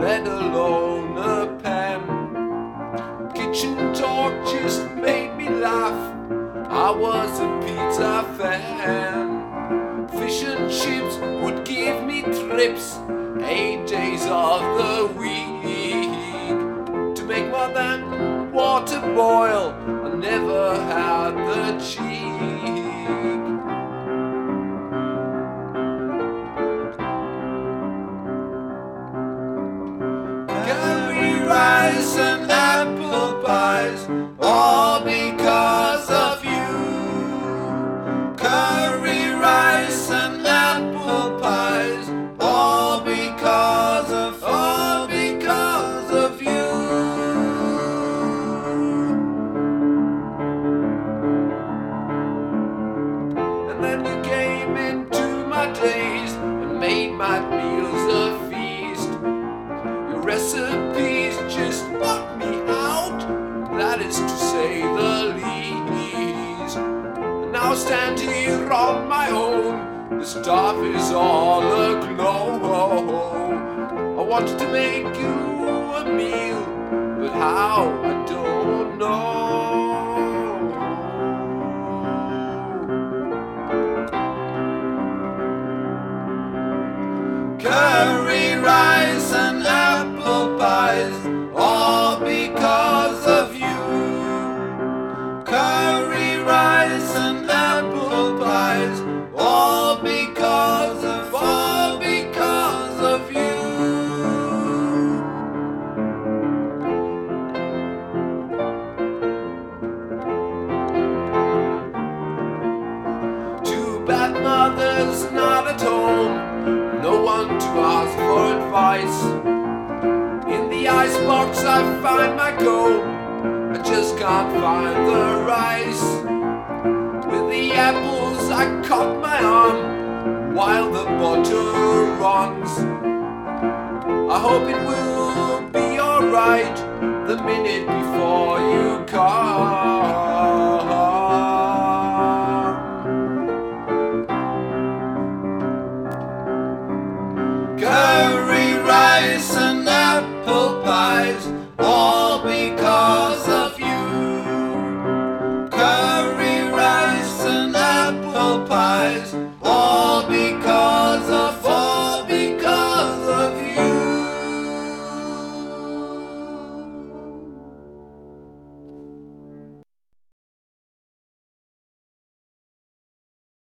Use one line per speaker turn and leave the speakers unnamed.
let alone a pen. Kitchen talk just made me laugh. I was a pizza fan. Fish and chips would give me trips 8 days of the week. To make more than water boil, I never had the cheek. Curry rice and apple pies, all because of you. Curry rice and apple pies, all because of you. And then you came into my days and made my meals a feast. Your recipes just knocked me out, that is to say the least. And now I stand here on my own, the stuff is all aglow. I wanted to make you a meal, but how, I don't know. Curry rice and apple pies, all because of you. Curry rice and apple pies, all because of you. Too bad mother's not at home, no one to ask for advice. In the icebox I find my comb, I just can't find the rice. With the apples I cut my arm while the butter runs. I hope it will be alright the minute before